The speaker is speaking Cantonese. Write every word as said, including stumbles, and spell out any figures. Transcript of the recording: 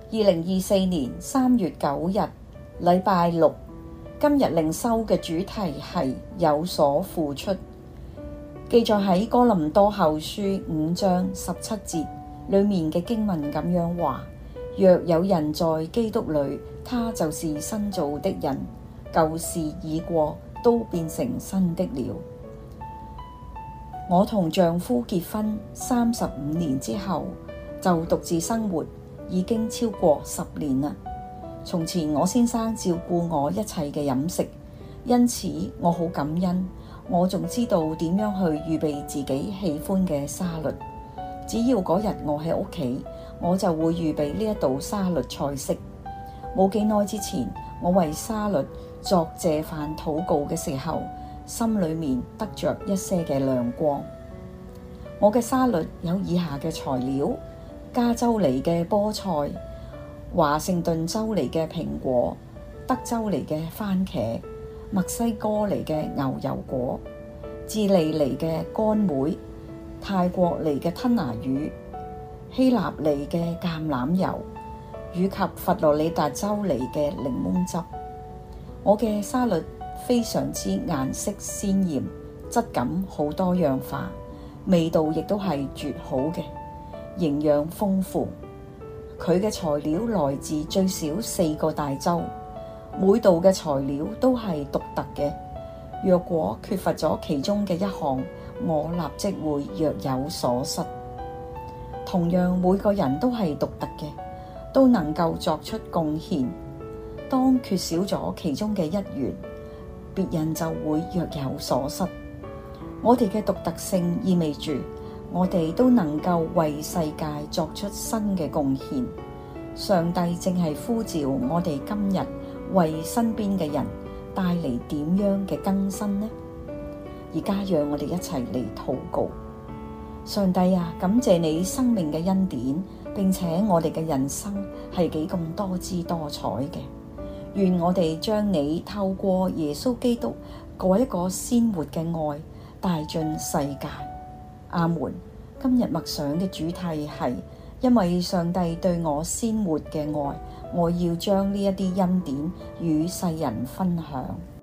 二零二四年三月九日，禮拜六。今日靈修嘅主題係有所付出，記載喺哥林多後書五章十七節裏面嘅經文咁樣話：若有人在基督裏，他就是新造的人，舊事已過，都變成新的了。我同丈夫結婚三十五年之後，就獨自生活已經超過十年啦。從前我先生照顧我一切嘅飲食，因此我好感恩。我仲知道點樣去預備自己喜歡嘅沙律。只要嗰日我喺屋企，我就會預備呢一道沙律菜式。冇幾耐之前，我為沙律作謝飯禱告嘅時候，心裏面得着一些嘅亮光。我嘅沙律有以下嘅材料：加州嚟嘅菠菜、華盛頓州嚟嘅蘋果、德州嚟嘅番茄、墨西哥嚟嘅牛油果、智利嚟嘅乾梅、泰國嚟嘅吞拿魚、希臘嚟嘅橄欖油，以及佛羅里達州嚟嘅檸檬汁。我嘅沙律非常之顏色鮮豔，質感好多樣化，味道亦都係絕好嘅，營養豐富。佢嘅材料來自最少四個大洲，每道嘅材料都係獨特嘅。若果缺乏咗其中嘅一項，我立即會若有所失。同樣，每個人都係獨特嘅，都能夠作出貢獻。當缺少咗其中嘅一員，別人就會若有所失。我哋嘅獨特性意味住，我哋都能夠為世界作出新嘅貢獻。上帝正係呼召我哋今日為身邊嘅人帶嚟點樣嘅更新呢？而家讓我哋一齊嚟禱告。上帝啊，感謝你生命嘅恩典，並且我哋嘅人生係幾咁多姿多彩嘅。願我哋將你透過耶穌基督嗰一個鮮活嘅愛帶進世界。阿門。今日默想嘅主題係：因為上帝對我鮮活嘅愛，我要將呢一啲恩典與世人分享。